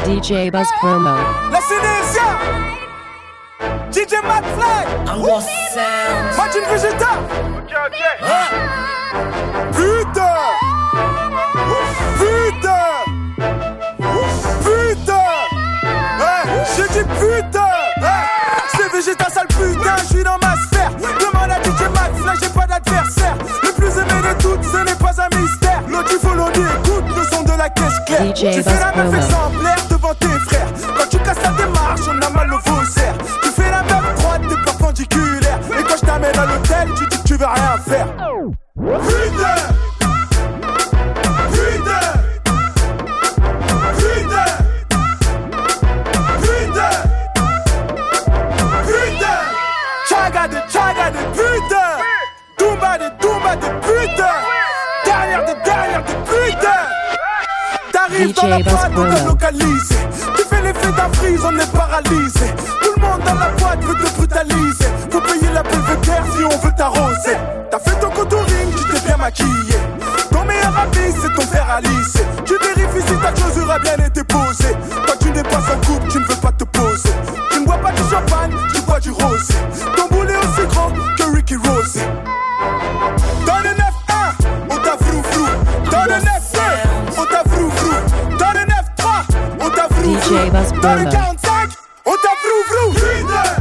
DJ Buzz Promo. La Sénésia, DJ McFly, Martin Vegeta. Putain, j'ai dit putain. C'est Vegeta sale putain, je suis dans ma sphère. Demande à DJ McFly, j'ai pas d'adversaire. Le plus aimé de toutes, ce n'est pas un mystère. L'autre il faut l'audio, écoute le son de la caisse claire. Tu fais la meuf exemplaire devant tes frères. Quand tu casses la démarche, on a mal au faussaire. Tu fais la meuf droite, t'es perpendiculaire. Et quand je t'amène à l'hôtel, tu dis que tu veux rien faire. Putain. Chaga de putain, Dumba de putain, derrière de putain. T'arrives dans la boîte, on t'a localisé. Tu fais l'effet d'un freeze, on est paralysé. Tout le monde dans la boîte veut te brutaliser. Faut payer la pulvétaire si on veut t'arroser. T'as fait ton contouring, tu t'es bien maquillé. Ton meilleur ami, c'est ton frère à lycée. Tu vérifies si ta closure a bien été posée. Quand tu n'es pas en couple, tu ne veux pas te poser. Tu ne bois pas du champagne, tu bois du rosé. Ton boulet aussi grand que Ricky Rose. Dans le 9-1, on t'a frou-frou. Dans le 9-2, on t'a frou-frou. Dans le 9-3, on t'a frou-frou. Dans le 45, on t'a frou-frou. Putain.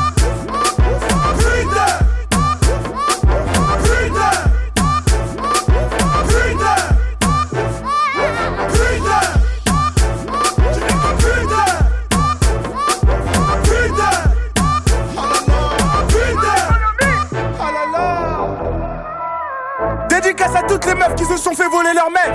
Dédicace à toutes les meufs qui se sont fait voler leur mec.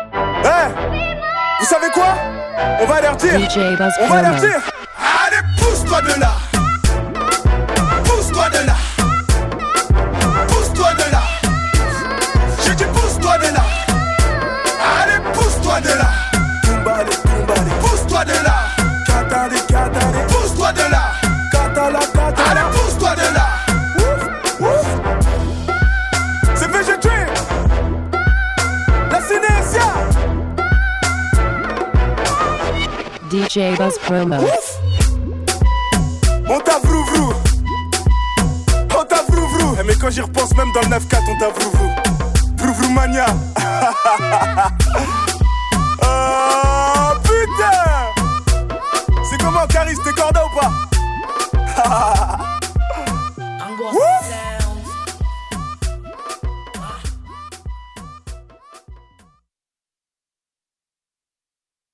Vous savez quoi? On va leur dire. Allez, pousse-toi de là. Pousse-toi de là. Pousse-toi de là. J'ai dit pousse-toi de là. Allez, pousse-toi de là. Pousse-toi de là. Pousse-toi de là. Allez, pousse-toi de là. C'est VGT. La Sénésia. DJ Buzz Promo. On t'a vrou-vrou. On t'a vrou-vrou. Mais quand j'y repense, même dans le 9-4, on t'a vrou-vrou. Vrou-vrou mania.